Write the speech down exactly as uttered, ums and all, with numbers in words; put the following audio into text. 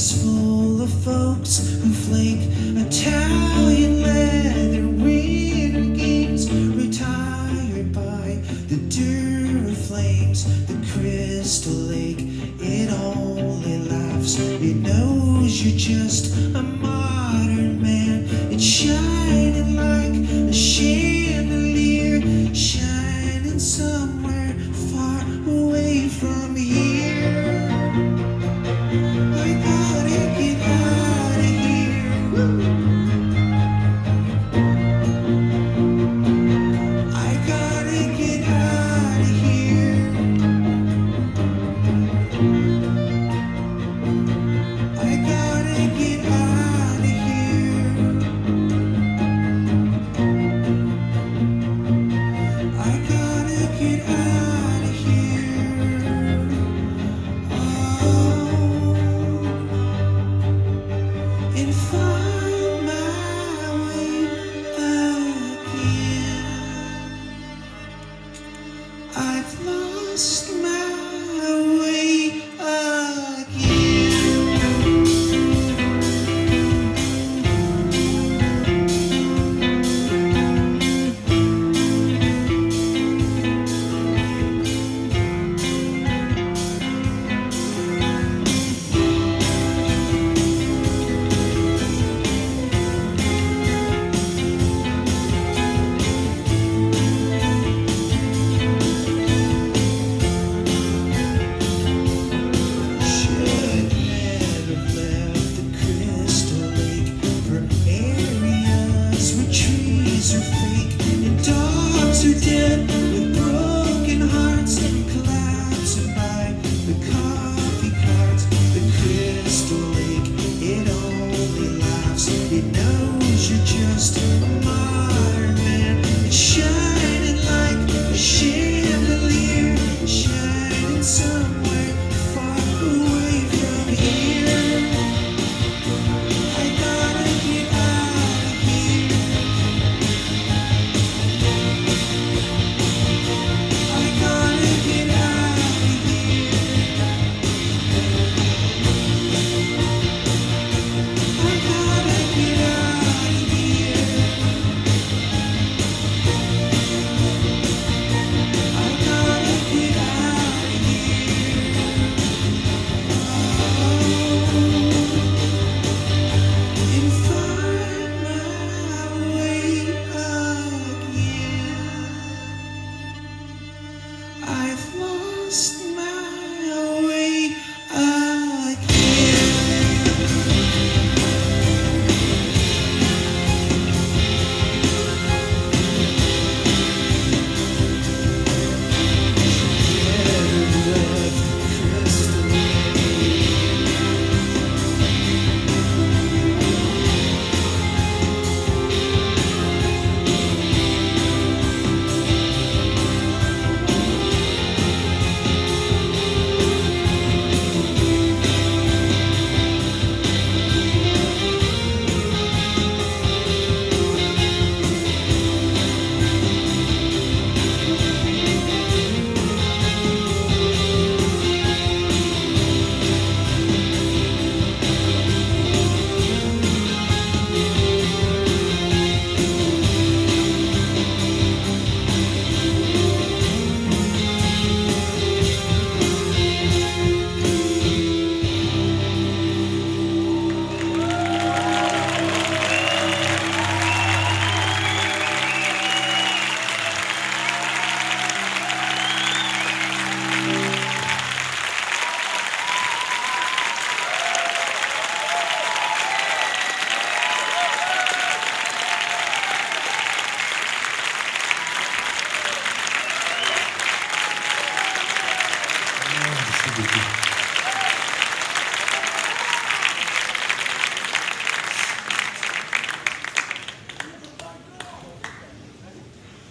party's full of folks who flake Italian leather winter games, retired by the Dura flames. The Crystal Lake, it only laughs. It knows you're just a modern man. It's shining like a chandelier, shining somewhere far away from here. I gotta get out of here. Woo. I gotta get out of here. I gotta get out of here. I gotta get out of here. Oh, and find my way again. I've lost my way again. Should never have left the Crystal Lake for areas where trees are fake and dogs are dead with broken hearts collapsing by the coffee carts. The Crystal Lake, it only laughs. It knows you're just a modern man. It's shining like a chandelier, shining somewhere far away from here. I gotta get out of here. I gotta get out of here. I gotta get out of here. I gotta get out of here. And find my way again. I've lost my way again. Merci beaucoup.